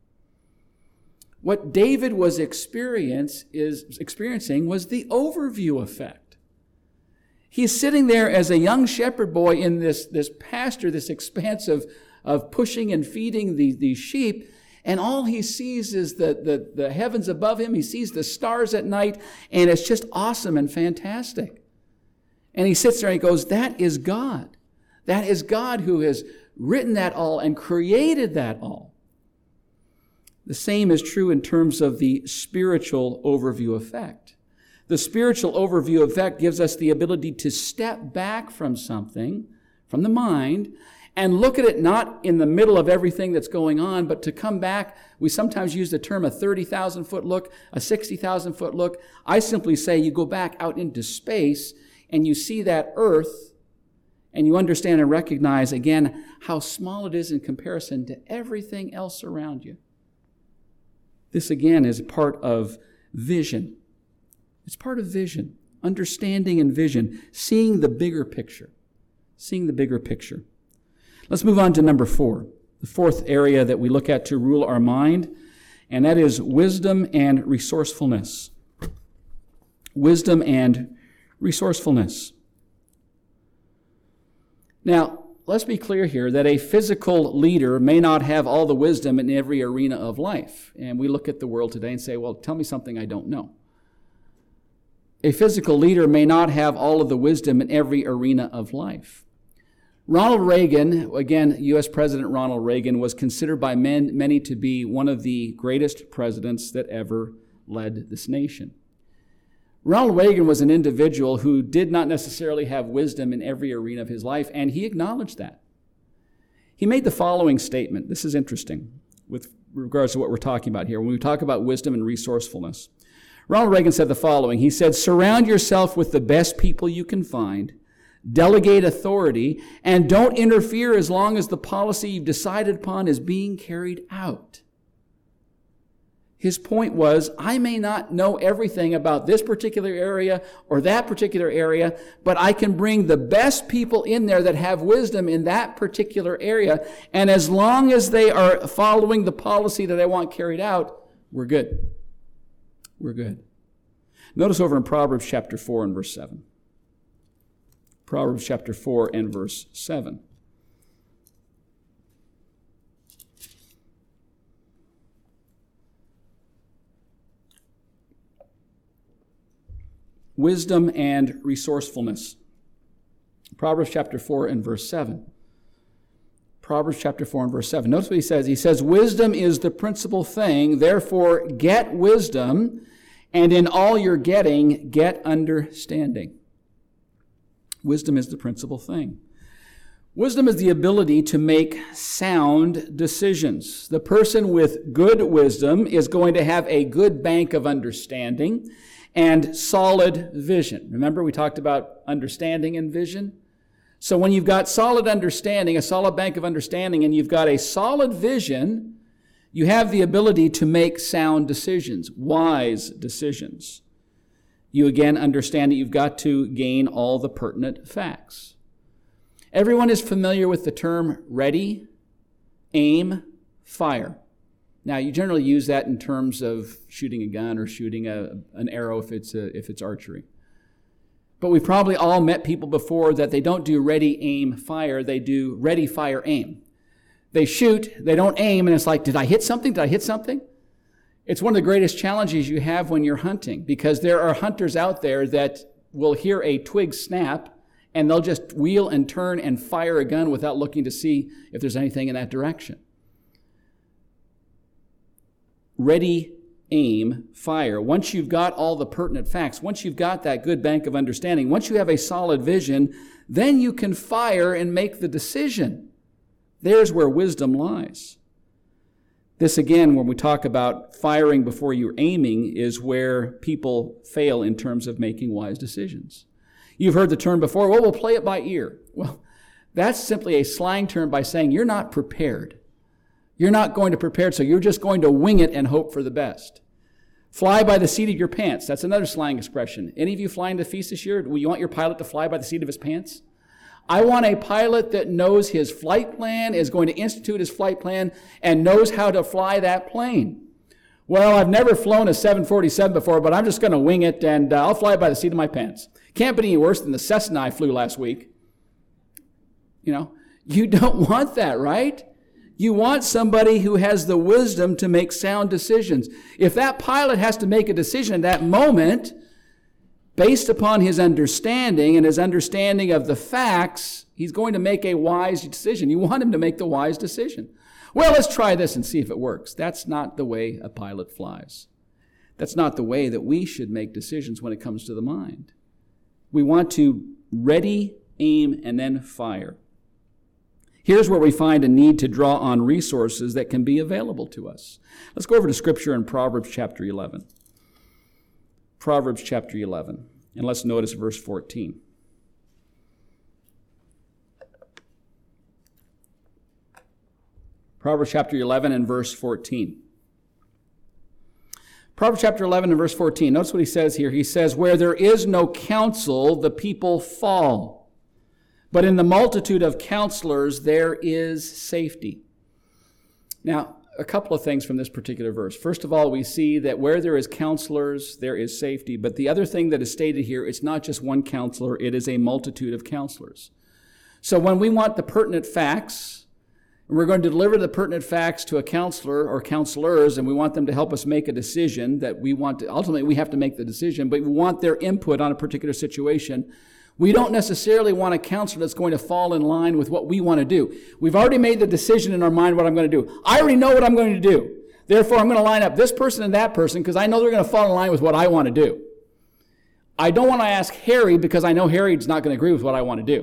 What David was experiencing was the overview effect. He's sitting there as a young shepherd boy in this pasture, this expanse of pushing and feeding these sheep, and all he sees is the heavens above him. He sees the stars at night, and it's just awesome and fantastic. And he sits there and he goes, "That is God. That is God who has written that all and created that all." The same is true in terms of the spiritual overview effect. The spiritual overview effect gives us the ability to step back from something, from the mind, and look at it not in the middle of everything that's going on, but to come back. We sometimes use the term a 30,000-foot look, a 60,000-foot look. I simply say you go back out into space and you see that earth and you understand and recognize again how small it is in comparison to everything else around you. This again is part of vision. It's part of vision, understanding and vision, seeing the bigger picture, seeing the bigger picture. Let's move on to number 4, the fourth area that we look at to rule our mind, and that is wisdom and resourcefulness. Wisdom and resourcefulness. Now, let's be clear here that a physical leader may not have all the wisdom in every arena of life. And we look at the world today and say, well, tell me something I don't know. A physical leader may not have all of the wisdom in every arena of life. Ronald Reagan, again, U.S. President Ronald Reagan, was considered by many to be one of the greatest presidents that ever led this nation. Ronald Reagan was an individual who did not necessarily have wisdom in every arena of his life, and he acknowledged that. He made the following statement. This is interesting with regards to what we're talking about here. When we talk about wisdom and resourcefulness, Ronald Reagan said the following. He said, "Surround yourself with the best people you can find, delegate authority, and don't interfere as long as the policy you've decided upon is being carried out." His point was, I may not know everything about this particular area or that particular area, but I can bring the best people in there that have wisdom in that particular area, and as long as they are following the policy that I want carried out, we're good. We're good. Notice over in Proverbs chapter 4 and verse 7. Proverbs chapter 4 and verse 7. Wisdom and resourcefulness. Proverbs chapter 4 and verse 7. Proverbs chapter 4 and verse 7. Notice what he says. He says, "Wisdom is the principal thing, therefore get wisdom, and in all you're getting, get understanding." Wisdom is the principal thing. Wisdom is the ability to make sound decisions. The person with good wisdom is going to have a good bank of understanding and solid vision. Remember, we talked about understanding and vision? So when you've got solid understanding, a solid bank of understanding, and you've got a solid vision, you have the ability to make sound decisions, wise decisions. You again understand that you've got to gain all the pertinent facts. Everyone is familiar with the term ready, aim, fire. Now, you generally use that in terms of shooting a gun or shooting an arrow if it's archery. But we've probably all met people before that they don't do ready, aim, fire. They do ready, fire, aim. They shoot, they don't aim, and it's like, did I hit something? Did I hit something? It's one of the greatest challenges you have when you're hunting, because there are hunters out there that will hear a twig snap and they'll just wheel and turn and fire a gun without looking to see if there's anything in that direction. Ready, aim, fire. Once you've got all the pertinent facts, once you've got that good bank of understanding, once you have a solid vision, then you can fire and make the decision. There's where wisdom lies. This again, when we talk about firing before you're aiming, is where people fail in terms of making wise decisions. You've heard the term before, well, we'll play it by ear. Well, that's simply a slang term by saying you're not prepared. You're not going to prepare, so you're just going to wing it and hope for the best. Fly by the seat of your pants. That's another slang expression. Any of you flying to feast this year, you want your pilot to fly by the seat of his pants? I want a pilot that knows his flight plan, is going to institute his flight plan, and knows how to fly that plane. Well, I've never flown a 747 before, but I'm just going to wing it, and I'll fly by the seat of my pants. Can't be any worse than the Cessna I flew last week. You know, you don't want that, right? You want somebody who has the wisdom to make sound decisions. If that pilot has to make a decision in that moment, based upon his understanding and his understanding of the facts, he's going to make a wise decision. You want him to make the wise decision. Well, let's try this and see if it works. That's not the way a pilot flies. That's not the way that we should make decisions when it comes to the mind. We want to ready, aim, and then fire. Here's where we find a need to draw on resources that can be available to us. Let's go over to Scripture in Proverbs chapter 11. Proverbs chapter 11. And let's notice verse 14. Proverbs chapter 11 and verse 14. Proverbs chapter 11 and verse 14. Notice what he says here. He says, "Where there is no counsel, the people fall. But in the multitude of counselors, there is safety." Now, a couple of things from this particular verse. First of all, we see that where there is counselors, there is safety. But the other thing that is stated here, it's not just one counselor, it is a multitude of counselors. So when we want the pertinent facts, and we're going to deliver the pertinent facts to a counselor or counselors, and we want them to help us make a decision that we want to, ultimately we have to make the decision, but we want their input on a particular situation. We don't necessarily want a counselor that's going to fall in line with what we want to do. We've already made the decision in our mind what I'm going to do. I already know what I'm going to do. Therefore, I'm going to line up this person and that person because I know they're going to fall in line with what I want to do. I don't want to ask Harry because I know Harry's not going to agree with what I want to do.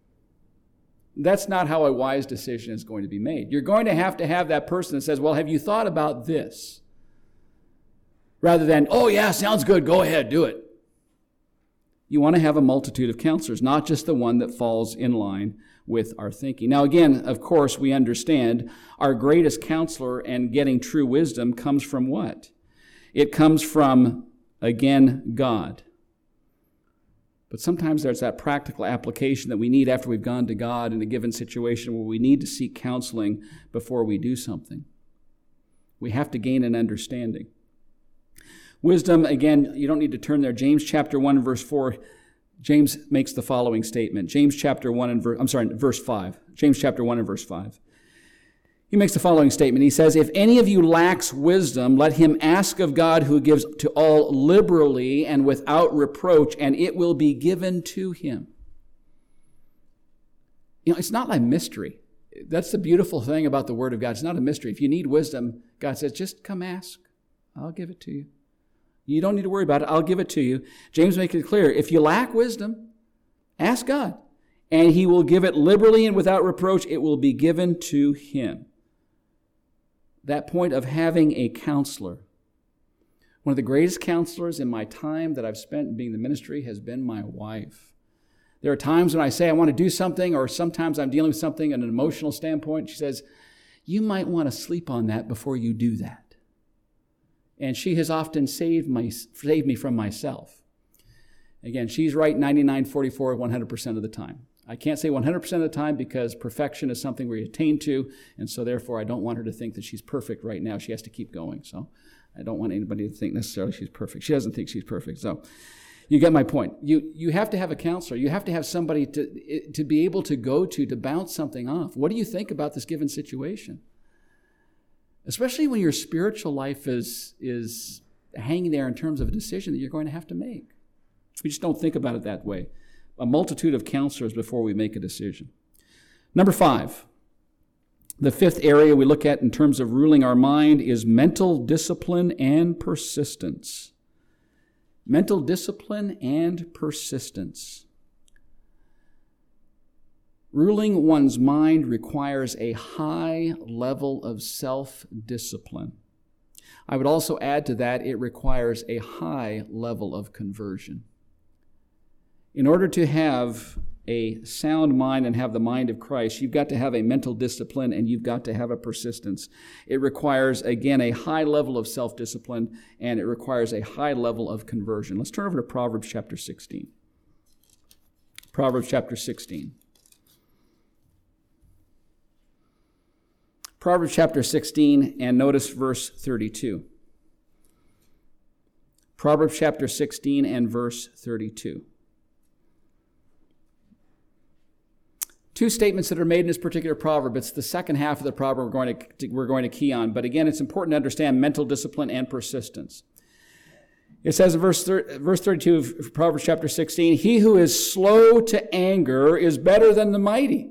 That's not how a wise decision is going to be made. You're going to have that person that says, well, have you thought about this? Rather than, oh yeah, sounds good, go ahead, do it. You want to have a multitude of counselors, not just the one that falls in line with our thinking. Now again, of course, we understand our greatest counselor and getting true wisdom comes from what? It comes from, again, God. But sometimes there's that practical application that we need after we've gone to God in a given situation where we need to seek counseling before we do something. We have to gain an understanding. Wisdom, again, you don't need to turn there. James chapter 1 verse 4, James makes the following statement. James chapter 1 and verse 5. James chapter 1 and verse 5. He makes the following statement. He says, "If any of you lacks wisdom, let him ask of God who gives to all liberally and without reproach, and it will be given to him." You know, it's not like mystery. That's the beautiful thing about the Word of God. It's not a mystery. If you need wisdom, God says, just come ask. I'll give it to you. You don't need to worry about it. I'll give it to you. James makes it clear. If you lack wisdom, ask God, and he will give it liberally and without reproach. It will be given to him. That point of having a counselor. One of the greatest counselors in my time that I've spent being in the ministry has been my wife. There are times when I say I want to do something, or sometimes I'm dealing with something in an emotional standpoint. She says, you might want to sleep on that before you do that. And she has often saved me from myself. Again, she's right 99.44, 100% of the time. I can't say 100% of the time because perfection is something we attain to, and so therefore I don't want her to think that she's perfect right now. She has to keep going. So I don't want anybody to think necessarily she's perfect. She doesn't think she's perfect. So you get my point. You have to have a counselor. You have to have somebody to be able to go to bounce something off. What do you think about this given situation? Especially when your spiritual life is hanging there in terms of a decision that you're going to have to make. We just don't think about it that way. A multitude of counselors before we make a decision. Number 5, the fifth area we look at in terms of ruling our mind is mental discipline and persistence. Mental discipline and persistence. Ruling one's mind requires a high level of self-discipline. I would also add to that, it requires a high level of conversion. In order to have a sound mind and have the mind of Christ, you've got to have a mental discipline and you've got to have a persistence. It requires, again, a high level of self-discipline and it requires a high level of conversion. Let's turn over to Proverbs chapter 16. Proverbs chapter 16. Proverbs chapter 16, and notice verse 32. Proverbs chapter 16 and verse 32. Two statements that are made in this particular proverb. It's the second half of the proverb we're going to key on. But again, it's important to understand mental discipline and persistence. It says in verse 32 of Proverbs chapter 16, "He who is slow to anger is better than the mighty,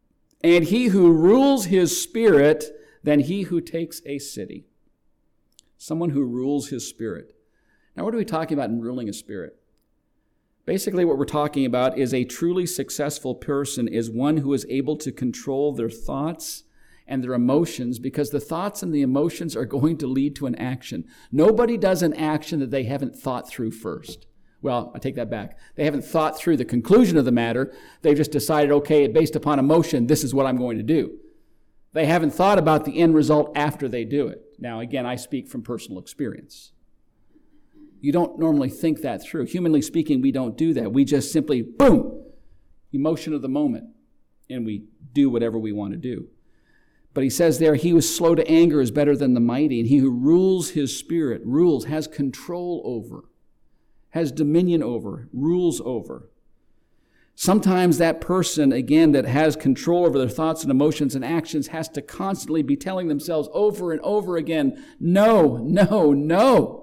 and he who rules his spirit than he who takes a city." someone who rules his spirit. Now, what are we talking about in ruling a spirit? Basically, what we're talking about is a truly successful person is one who is able to control their thoughts and their emotions, because the thoughts and the emotions are going to lead to an action. Nobody does an action that they haven't thought through first. Well, I take that back. They haven't thought through the conclusion of the matter. They've just decided, okay, based upon emotion, this is what I'm going to do. They haven't thought about the end result after they do it. Now, again, I speak from personal experience. You don't normally think that through. Humanly speaking, we don't do that. We just simply, boom, emotion of the moment, and we do whatever we want to do. But he says there, he who is slow to anger is better than the mighty, and he who rules his spirit, rules, has control over, has dominion over, rules over. Sometimes that person, again, that has control over their thoughts and emotions and actions has to constantly be telling themselves over and over again, no, no, no.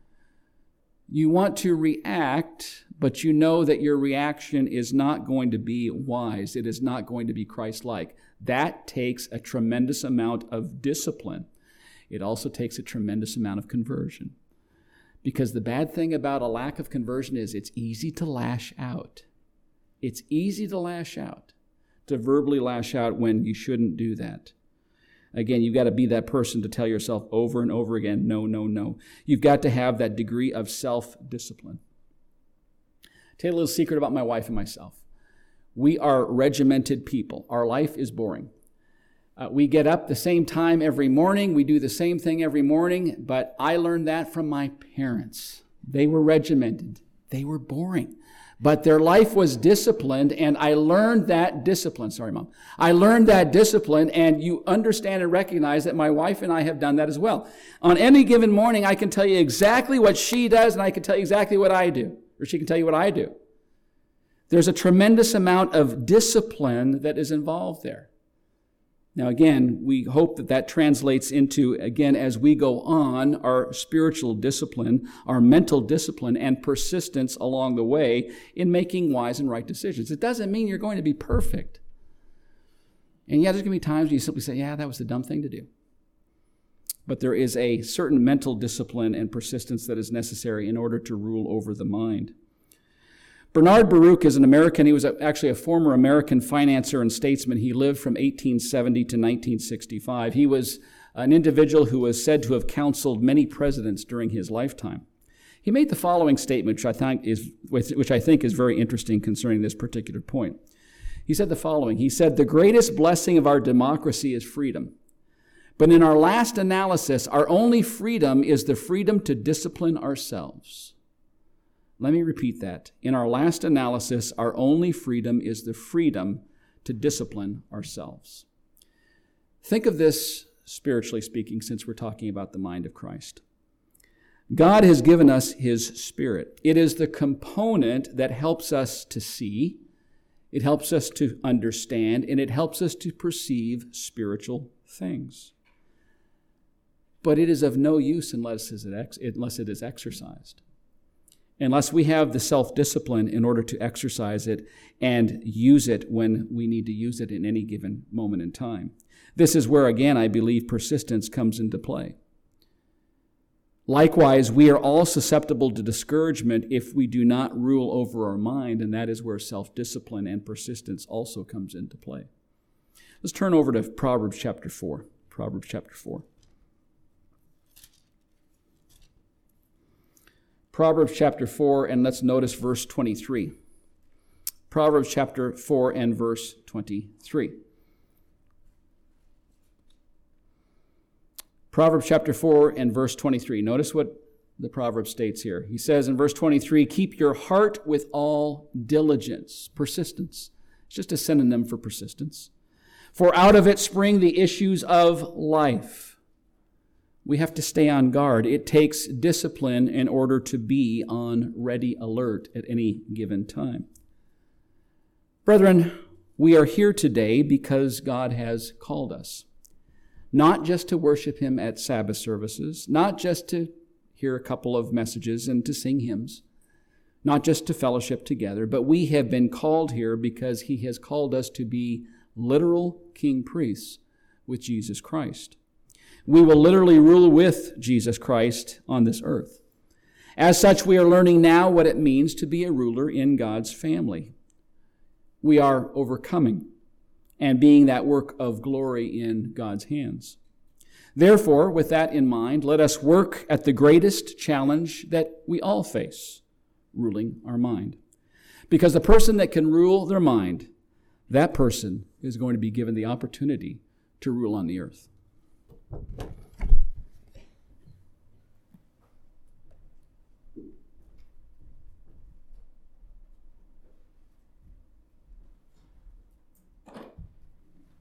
You want to react, but you know that your reaction is not going to be wise. It is not going to be Christ-like. That takes a tremendous amount of discipline. It also takes a tremendous amount of conversion. Because the bad thing about a lack of conversion is it's easy to lash out. It's easy to lash out, to verbally lash out when you shouldn't do that. Again, you've got to be that person to tell yourself over and over again, no, no, no. You've got to have that degree of self-discipline. Tell you a little secret about my wife and myself. We are regimented people. Our life is boring. We get up the same time every morning. We do the same thing every morning, but I learned that from my parents. They were regimented. They were boring. But their life was disciplined, and I learned that discipline. Sorry, Mom. I learned that discipline, and you understand and recognize that my wife and I have done that as well. On any given morning, I can tell you exactly what she does, and I can tell you exactly what I do, or she can tell you what I do. There's a tremendous amount of discipline that is involved there. Now, again, we hope that that translates into, again, as we go on, our spiritual discipline, our mental discipline, and persistence along the way in making wise and right decisions. It doesn't mean you're going to be perfect. And yeah, there's going to be times when you simply say, yeah, that was the dumb thing to do. But there is a certain mental discipline and persistence that is necessary in order to rule over the mind. Bernard Baruch is an American. He was actually a former American financier and statesman. He lived from 1870 to 1965. He was an individual who was said to have counseled many presidents during his lifetime. He made the following statement, which I think is very interesting concerning this particular point. He said the following. He said, "The greatest blessing of our democracy is freedom. But in our last analysis, our only freedom is the freedom to discipline ourselves." Let me repeat that. In our last analysis, our only freedom is the freedom to discipline ourselves. Think of this spiritually speaking, since we're talking about the mind of Christ. God has given us His Spirit. It is the component that helps us to see, it helps us to understand, and it helps us to perceive spiritual things. But it is of no use unless it is exercised. Unless we have the self-discipline in order to exercise it and use it when we need to use it in any given moment in time. This is where, again, I believe persistence comes into play. Likewise, we are all susceptible to discouragement if we do not rule over our mind, and that is where self-discipline and persistence also comes into play. Let's turn over to Proverbs chapter 4. Proverbs chapter 4. Proverbs chapter 4, and let's notice verse 23. Proverbs chapter 4 and verse 23. Proverbs chapter 4 and verse 23. Notice what the proverb states here. He says in verse 23, "Keep your heart with all diligence." Persistence. It's just a synonym for persistence. "For out of it spring the issues of life." We have to stay on guard. It takes discipline in order to be on ready alert at any given time. Brethren, we are here today because God has called us. Not just to worship Him at Sabbath services, not just to hear a couple of messages and to sing hymns, not just to fellowship together, but we have been called here because He has called us to be literal king priests with Jesus Christ. We will literally rule with Jesus Christ on this earth. As such, we are learning now what it means to be a ruler in God's family. We are overcoming and being that work of glory in God's hands. Therefore, with that in mind, let us work at the greatest challenge that we all face, ruling our mind. Because the person that can rule their mind, that person is going to be given the opportunity to rule on the earth.